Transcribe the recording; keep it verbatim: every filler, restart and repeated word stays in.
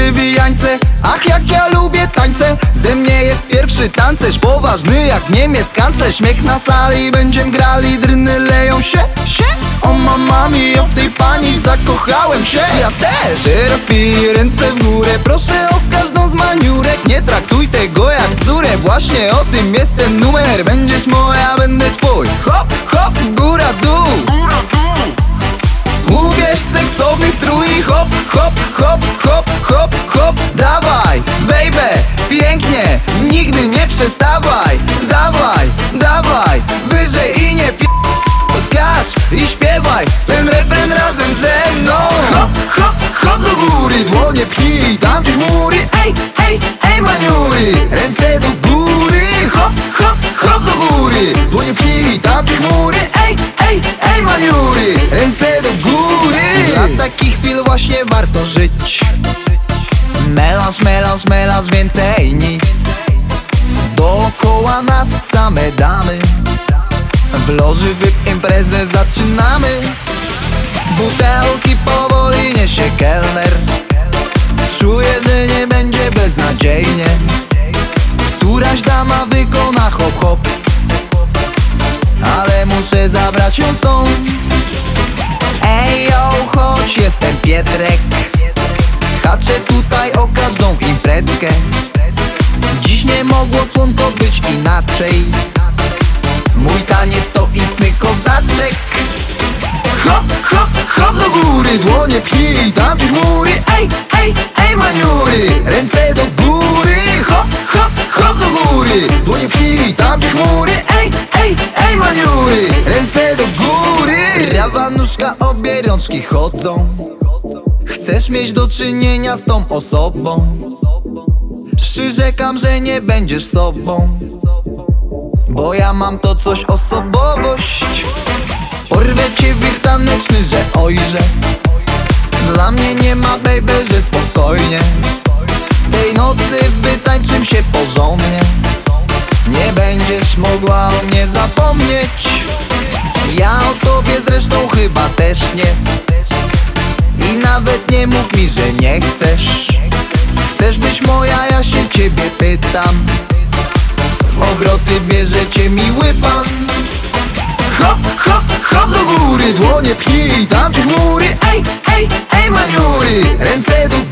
wywijańce. Ach, jak ja lubię tańce. Ze mnie jest pierwszy tancerz, poważny jak Niemiec kanclerz. Śmiech na sali, będziem grali, dryny leją się, się. O mamami, o w tej pani zakochałem się. Ja też. Teraz piję ręce w górę, proszę o każdą z maniurek. Nie traktuj tego jak bzdurę, właśnie o tym jest ten numer. Będziesz moja, będę twój. Hop, hop, góra, dół. Ubierz seksowny strój i hop, hop, hop, hop, hop, hop. Dawaj, baby, pięknie, nigdy nie przestawaj. Dawaj, dawaj, wyżej i nie pi... Skacz i śpiewaj ten refren razem ze mną. Hop, hop, hop do góry, dłonie pchnij, tam gdzie chmury. Ej, ej, ej maniury, ręce do góry. Hop, hop, hop do góry, dłonie pchnij, tam gdzie chmury. Ej, ej, ej maniury, ręce do góry. Dla takich chwil właśnie warto żyć. Melanż, melanż, melanż, więcej nic. Dookoła nas same damy. W loży wyp imprezę zaczynamy. Butelki powoli niesie kelner. Czuję, że nie będzie beznadziejnie. Któraś dama wykona hop hop, ale muszę zabrać ją stąd. Ej yo, chodź, jestem Pietrek. Haczę tutaj o każdą imprezkę. Dziś nie mogło słonko być inaczej. Mój taniec to istny kozaczek. Hop, hop, hop do góry, dłonie pchnij, tam gdzie chmury. Ej, ej, ej maniury, ręce do góry. Hop, hop, hop do góry, dłonie pchnij, tam gdzie chmury. Ej, ej, ej maniury, ręce do góry. Prawa nóżka, obie rączki chodzą. Chcesz mieć do czynienia z tą osobą. Przyrzekam, że nie będziesz sobą, bo ja mam to coś, osobowość. Porwę cię wir taneczny, że ojże. Dla mnie nie ma baby, że spokojnie. Tej nocy wytańczym się porządnie. Nie będziesz mogła o mnie zapomnieć. Ja o tobie zresztą chyba też nie. I nawet nie mów mi, że nie chcesz. Chcesz być moja, ja się ciebie pytam. W obroty bierzecie miły pan. Hop, hop, hop do góry, dłonie pchnij, tam gdzie chmury. Ej, ej, ej maniury, ręce do